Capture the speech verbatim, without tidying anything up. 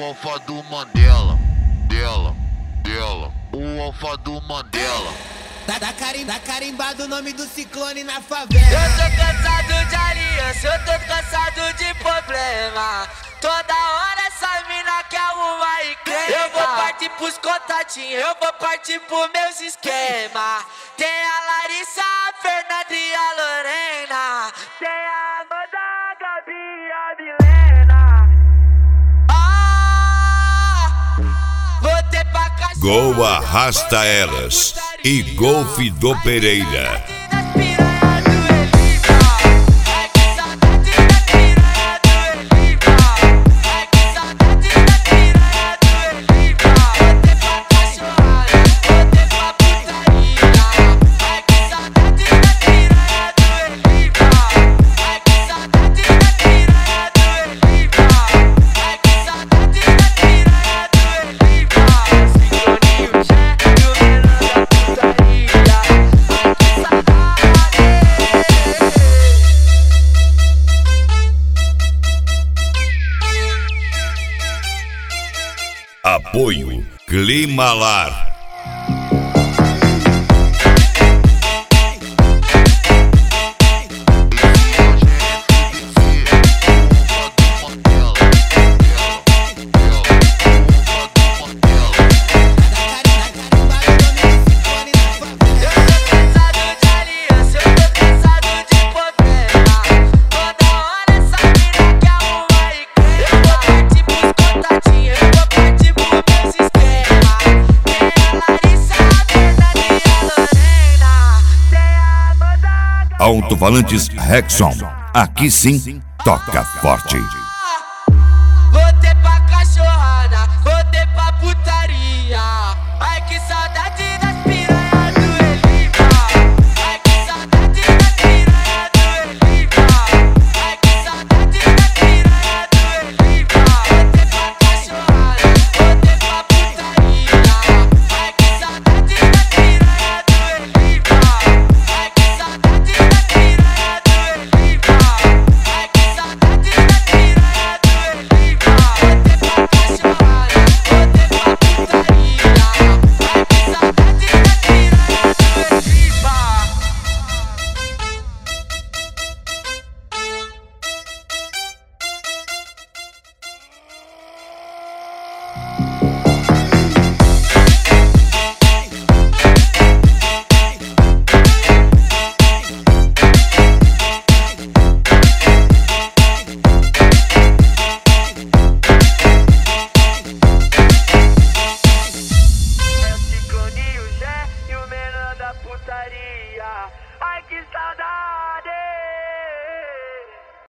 alfa do Mandela, dela, dela, o alfa do Mandela. Dá, dá, carim, dá carimbado o nome do ciclone na favela. Eu tô cansado de aliança, eu tô cansado de problema. Toda hora essa mina quer arrumar encrenca. Eu vou partir pros contatinhos, eu vou partir pros meus esquemas. Tem a Larissa, a Fernanda e a Lorena. Tem a Amanda, a Gabi e a Milena. Ah, vou ter pra cachorro. Gol Arrasta Elas e Golf do Pereira. Apoio Climalar. Alto-falantes Rexon. Aqui sim, toca forte. Vou ter pra cachorrada, vou ter pra putaria. Ai que saudade das piranhas do Elipa. Ai que saudade das piranhas do Elipa. Ai que saudade das piranhas do Elipa. Vou ter pra cachorrada, vou ter pra putaria. Ai que saudade das piranhas do Elipa. Ai que saudade das piranhas do Elipa. Ai que saudade das piranhas do Elipa. Vou ter pra cachorrada, vou ter pra putaria. Ai que saudade das piranhas do Elipa. É o Ciclone, o Jé e o menor da putaria. Ai que